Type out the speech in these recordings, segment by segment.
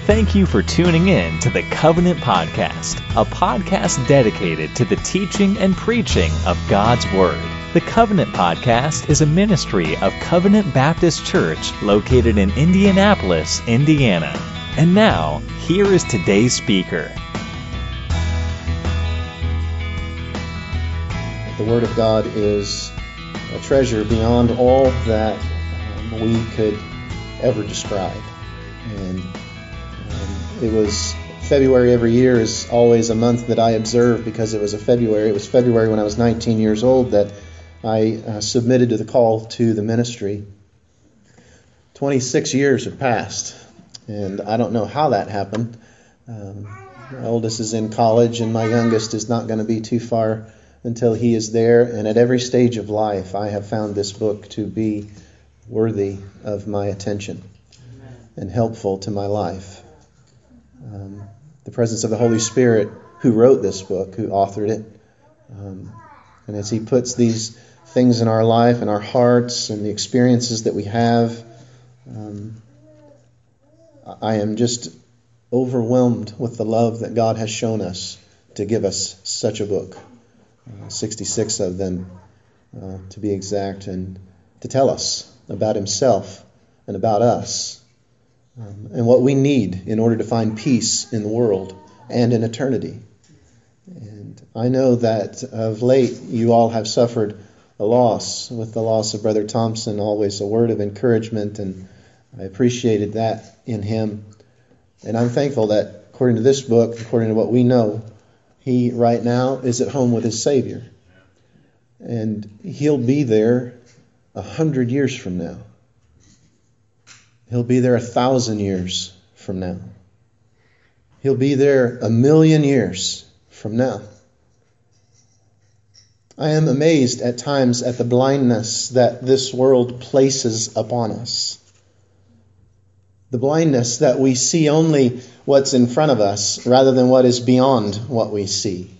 Thank you for tuning in to the Covenant Podcast, a podcast dedicated to the teaching and preaching of God's Word. The Covenant Podcast is a ministry of Covenant Baptist Church located in Indianapolis, Indiana. And now, here is today's speaker. The Word of God is a treasure beyond all that we could ever describe. And it was February every year is always a month that I observe because it was February. It was February when I was 19 years old that I submitted to the call to the ministry. 26 years have passed, and I don't know how that happened. My oldest is in college, and my youngest is not going to be too far until he is there. And at every stage of life, I have found this book to be worthy of my attention and helpful to my life. The presence of the Holy Spirit, who wrote this book, who authored it, and as He puts these things in our life and our hearts and the experiences that we have, I am just overwhelmed with the love that God has shown us to give us such a book, 66 of them to be exact, and to tell us about Himself and about us. And what we need in order to find peace in the world and in eternity. And I know that of late you all have suffered a loss. With the loss of Brother Thompson, always a word of encouragement, and I appreciated that in him. And I'm thankful that according to this book, according to what we know, he right now is at home with his Savior. And he'll be there 100 years from now. He'll be there 1,000 years from now. He'll be there 1,000,000 years from now. I am amazed at times at the blindness that this world places upon us. The blindness that we see only what's in front of us rather than what is beyond what we see.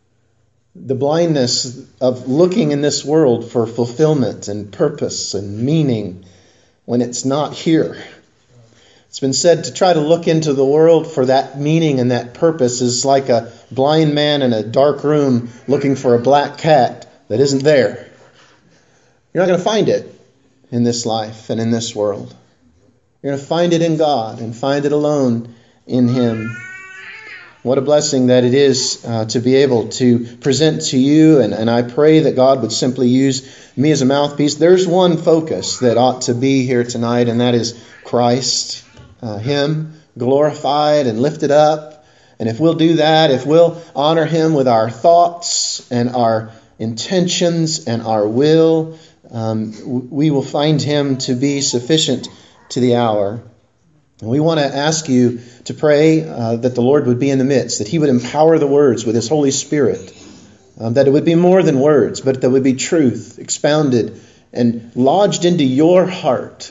The blindness of looking in this world for fulfillment and purpose and meaning when it's not here. It's been said to try to look into the world for that meaning and that purpose is like a blind man in a dark room looking for a black cat that isn't there. You're not going to find it in this life and in this world. You're going to find it in God and find it alone in Him. What a blessing that it is to be able to present to you, and I pray that God would simply use me as a mouthpiece. There's one focus that ought to be here tonight, and that is Christ, Him glorified and lifted up. And if we'll do that, if we'll honor Him with our thoughts and our intentions and our will, we will find Him to be sufficient to the hour. And we want to ask you to pray that the Lord would be in the midst, that He would empower the words with His Holy Spirit, that it would be more than words, but that would be truth expounded and lodged into your heart.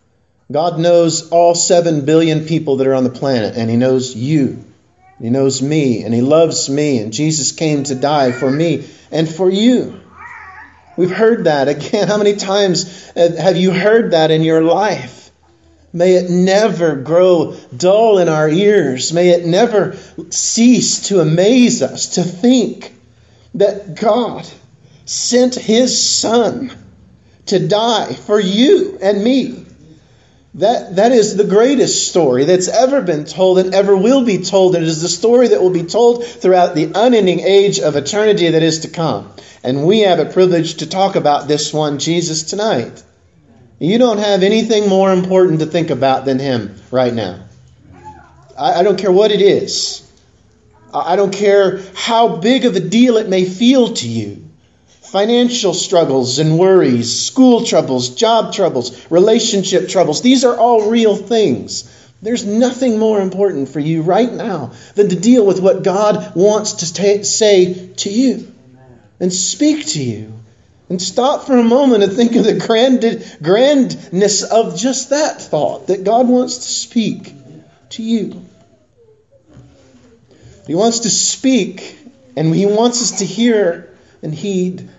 God knows all 7 billion people that are on the planet, and He knows you. He knows me, and He loves me, and Jesus came to die for me and for you. We've heard that. Again, how many times have you heard that in your life? May it never grow dull in our ears. May it never cease to amaze us to think that God sent His Son to die for you and me. That is the greatest story that's ever been told and ever will be told. And it is the story that will be told throughout the unending age of eternity that is to come. And we have a privilege to talk about this one, Jesus, tonight. You don't have anything more important to think about than Him right now. I don't care what it is. I don't care how big of a deal it may feel to you. Financial struggles and worries, school troubles, job troubles, relationship troubles. These are all real things. There's nothing more important for you right now than to deal with what God wants to say to you and speak to you. And stop for a moment and think of the grandness of just that thought, that God wants to speak to you. He wants to speak, and He wants us to hear and heed.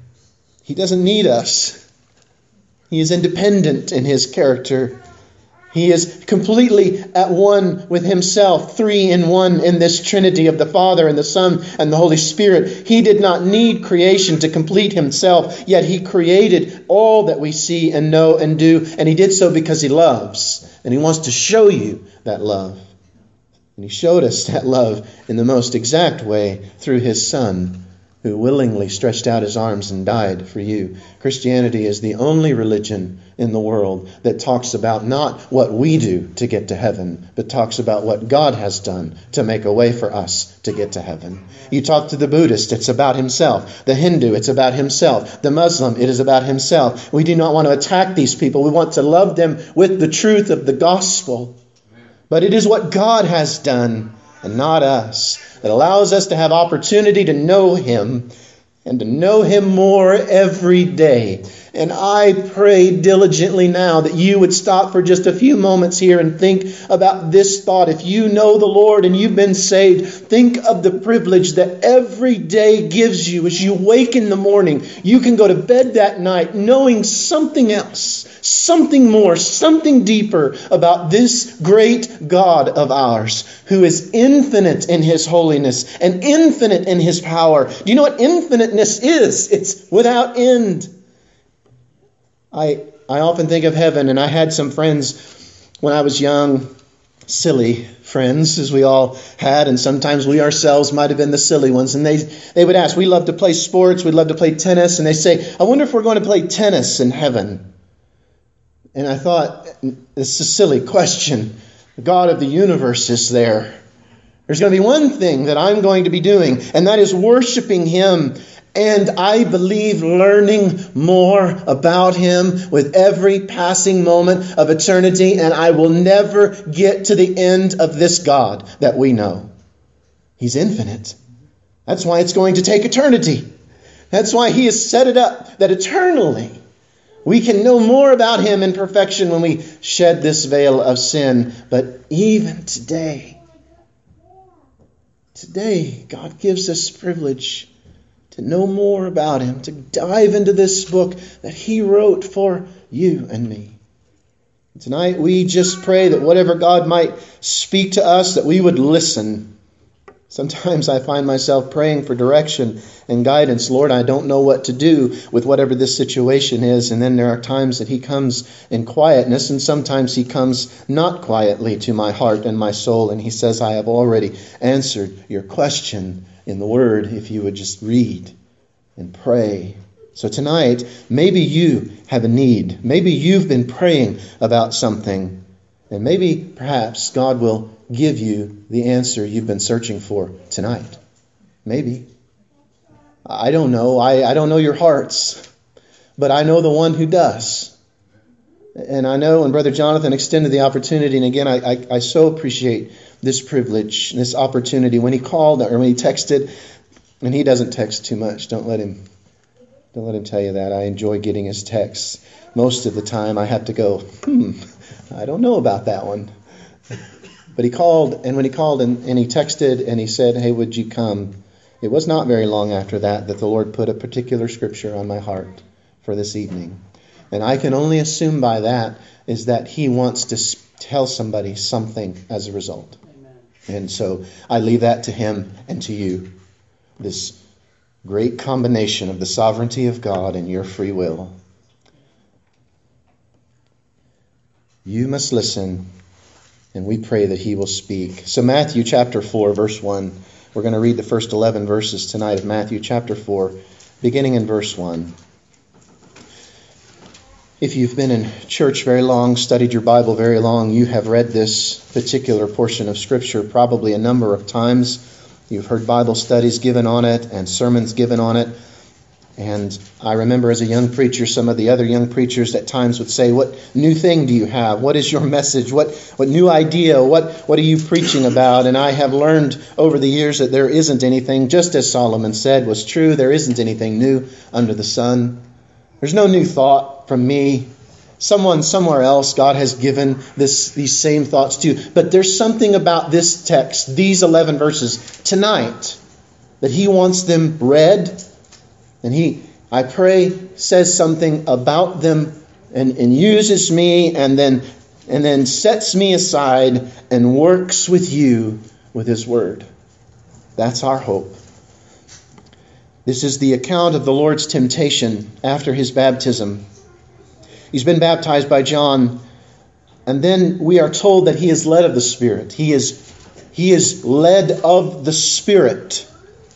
He doesn't need us. He is independent in His character. He is completely at one with himself, 3 in 1 in this Trinity of the Father and the Son and the Holy Spirit. He did not need creation to complete himself, yet he created all that we see and know and do, and he did so because he loves, and he wants to show you that love. And he showed us that love in the most exact way through his Son, who willingly stretched out his arms and died for you. Christianity is the only religion in the world that talks about not what we do to get to heaven, but talks about what God has done to make a way for us to get to heaven. You talk to the Buddhist, it's about himself. The Hindu, it's about himself. The Muslim, it is about himself. We do not want to attack these people. We want to love them with the truth of the gospel. But it is what God has done and not us that allows us to have opportunity to know him and to know him more every day. And I pray diligently now that you would stop for just a few moments here and think about this thought. If you know the Lord and you've been saved, think of the privilege that every day gives you. As you wake in the morning, you can go to bed that night knowing something else, something more, something deeper about this great God of ours, who is infinite in his holiness and infinite in his power. Do you know what infiniteness is? It's without end. I often think of heaven, and I had some friends when I was young, silly friends, as we all had, and sometimes we ourselves might have been the silly ones. And they would ask, we love to play sports, we'd love to play tennis, and they say, I wonder if we're going to play tennis in heaven. And I thought, it's a silly question. The God of the universe is there. There's going to be one thing that I'm going to be doing, and that is worshiping him. And I believe learning more about him with every passing moment of eternity. And I will never get to the end of this God that we know. He's infinite. That's why it's going to take eternity. That's why he has set it up that eternally we can know more about him in perfection when we shed this veil of sin. But even today, God gives us privilege to know more about him, to dive into this book that he wrote for you and me. And tonight we just pray that whatever God might speak to us, that we would listen. Sometimes I find myself praying for direction and guidance. Lord, I don't know what to do with whatever this situation is. And then there are times that he comes in quietness, and sometimes he comes not quietly to my heart and my soul. And he says, I have already answered your question in the Word, if you would just read and pray. So tonight, maybe you have a need. Maybe you've been praying about something. And maybe, perhaps, God will give you the answer you've been searching for tonight. Maybe. I don't know. I don't know your hearts. But I know the one who does. And I know when Brother Jonathan extended the opportunity, and again, I so appreciate this privilege, this opportunity. When he called or when he texted, and he doesn't text too much. Don't let him tell you that. I enjoy getting his texts. Most of the time I have to go, I don't know about that one. But he called, and when he called and he texted and he said, hey, would you come? It was not very long after that the Lord put a particular scripture on my heart for this evening. And I can only assume by that is that he wants to tell somebody something as a result. Amen. And so I leave that to him and to you. This great combination of the sovereignty of God and your free will. You must listen, and we pray that he will speak. So Matthew chapter 4, verse 1. We're going to read the first 11 verses tonight of Matthew chapter 4, beginning in verse 1. If you've been in church very long, studied your Bible very long, you have read this particular portion of Scripture probably a number of times. You've heard Bible studies given on it and sermons given on it. And I remember as a young preacher, some of the other young preachers at times would say, what new thing do you have? What is your message? What new idea? What are you preaching about? And I have learned over the years that there isn't anything, just as Solomon said was true, there isn't anything new under the sun. There's no new thought from me. Someone somewhere else, God has given these same thoughts to. But there's something about this text, these 11 verses tonight, that he wants them read. And he, I pray, says something about them and uses me and then and then sets me aside and works with you with his word. That's our hope. This is the account of the Lord's temptation after his baptism. He's been baptized by John, and then we are told that he is led of the Spirit. He is led of the Spirit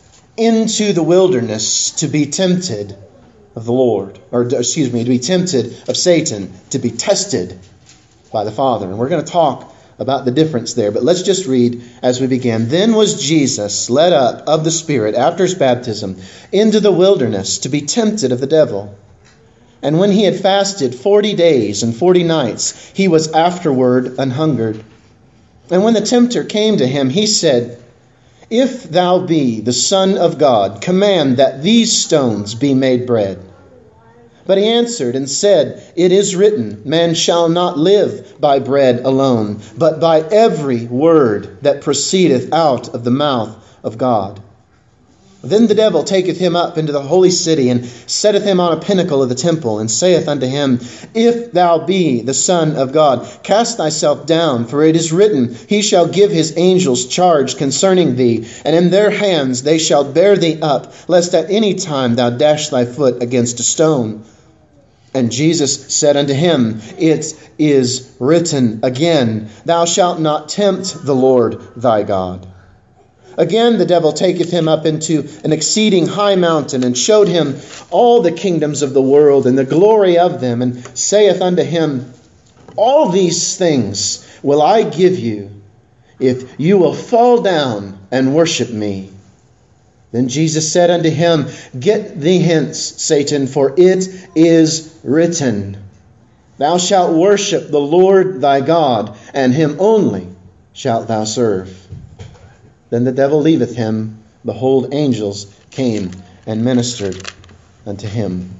into the wilderness to be tempted of the Lord, to be tempted of Satan, to be tested by the Father. And we're going to talk about the difference there, but let's just read as we begin. Then was Jesus led up of the Spirit after his baptism into the wilderness to be tempted of the devil. And when he had fasted 40 days and 40 nights, he was afterward an hungered. And when the tempter came to him, he said, If thou be the Son of God, command that these stones be made bread. But he answered and said, It is written, Man shall not live by bread alone, but by every word that proceedeth out of the mouth of God. Then the devil taketh him up into the holy city, and setteth him on a pinnacle of the temple, and saith unto him, If thou be the Son of God, cast thyself down, for it is written, He shall give his angels charge concerning thee, and in their hands they shall bear thee up, lest at any time thou dash thy foot against a stone. And Jesus said unto him, It is written again, Thou shalt not tempt the Lord thy God. Again the devil taketh him up into an exceeding high mountain, and showed him all the kingdoms of the world, and the glory of them, and saith unto him, All these things will I give you, if you will fall down and worship me. Then Jesus said unto him, Get thee hence, Satan, for it is written, Thou shalt worship the Lord thy God, and him only shalt thou serve. Then the devil leaveth him. Behold, angels came and ministered unto him.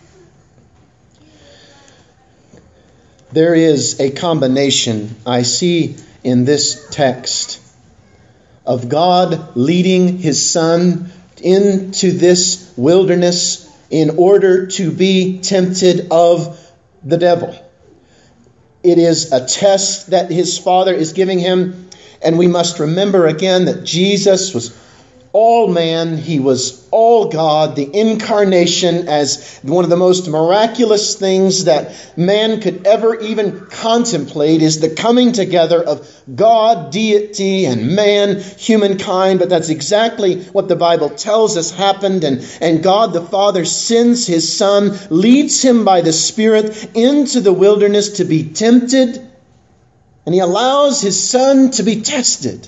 There is a combination I see in this text of God leading his Son into this wilderness in order to be tempted of the devil. It is a test that his Father is giving him. And we must remember again that Jesus was all man. He was all God. The incarnation as one of the most miraculous things that man could ever even contemplate is the coming together of God, deity, and man, humankind. But that's exactly what the Bible tells us happened. And God the Father sends his Son, leads him by the Spirit into the wilderness to be tempted. And he allows his Son to be tested.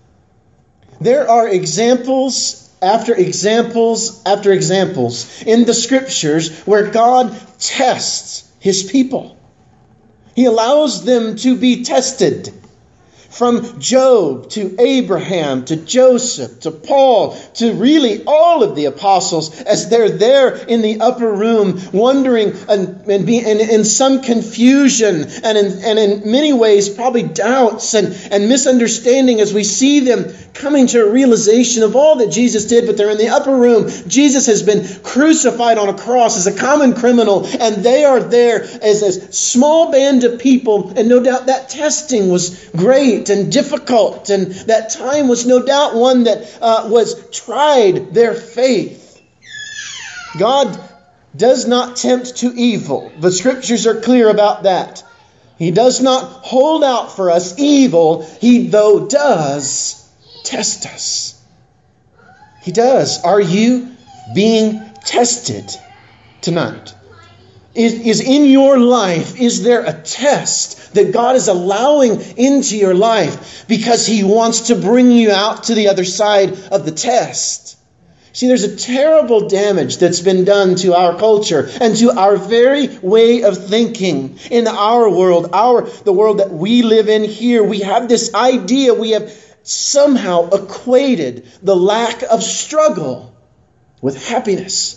There are examples after examples after examples in the Scriptures where God tests his people. He allows them to be tested. From Job to Abraham to Joseph to Paul to really all of the apostles, as they're there in the upper room wondering and in some confusion and in many ways probably doubts and misunderstanding as we see them coming to a realization of all that Jesus did, but they're in the upper room. Jesus has been crucified on a cross as a common criminal, and they are there as a small band of people, and no doubt that testing was great and difficult, and that time was no doubt one that was tried their faith. God does not tempt to evil. The Scriptures are clear about that. He does not hold out for us evil. He, though, does test us. He does. Are you being tested tonight? Is in your life, is there a test that God is allowing into your life because He wants to bring you out to the other side of the test? See, there's a terrible damage that's been done to our culture and to our very way of thinking in our world, the world that we live in here. We have this idea, we have somehow equated the lack of struggle with happiness.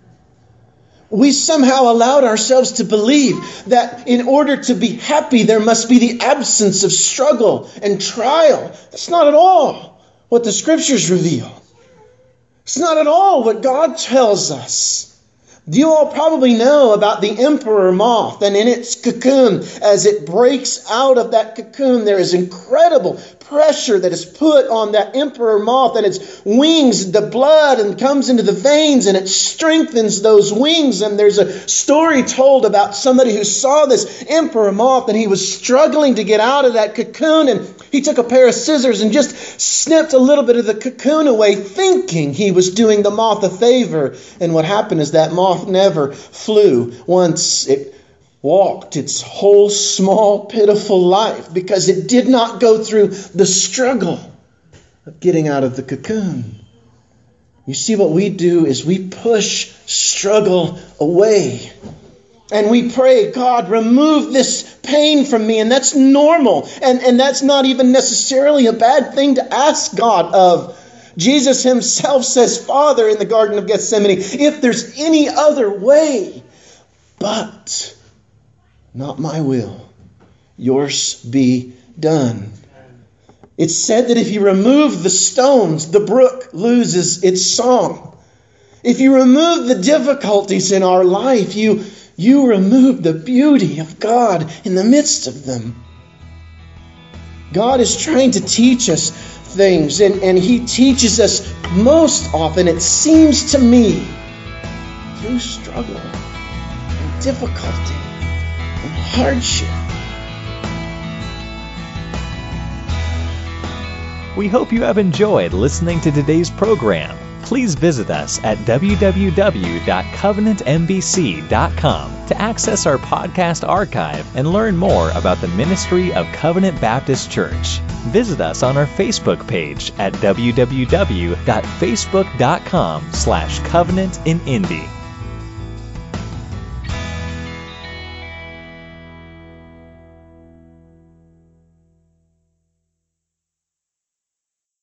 We somehow allowed ourselves to believe that in order to be happy, there must be the absence of struggle and trial. That's not at all what the Scriptures reveal. It's not at all what God tells us. You all probably know about the emperor moth, and in its cocoon, as it breaks out of that cocoon, there is incredible pressure that is put on that emperor moth, and its wings, the blood, and comes into the veins, and it strengthens those wings. And there's a story told about somebody who saw this emperor moth, and he was struggling to get out of that cocoon, and he took a pair of scissors and just snipped a little bit of the cocoon away, thinking he was doing the moth a favor. And what happened is that moth never flew once it walked its whole small, pitiful life, because it did not go through the struggle of getting out of the cocoon. You see, what we do is we push struggle away. And we pray, God, remove this pain from me. And that's normal. And that's not even necessarily a bad thing to ask God of. Jesus himself says, Father, in the Garden of Gethsemane, if there's any other way, but not my will, yours be done. It's said that if you remove the stones, the brook loses its song. If you remove the difficulties in our life, you remove the beauty of God in the midst of them. God is trying to teach us things, and he teaches us most often, it seems to me, through struggle and difficulty and hardship. We hope you have enjoyed listening to today's program. Please visit us at www.covenantmbc.com to access our podcast archive and learn more about the ministry of Covenant Baptist Church. Visit us on our Facebook page at www.facebook.com/covenantinindy.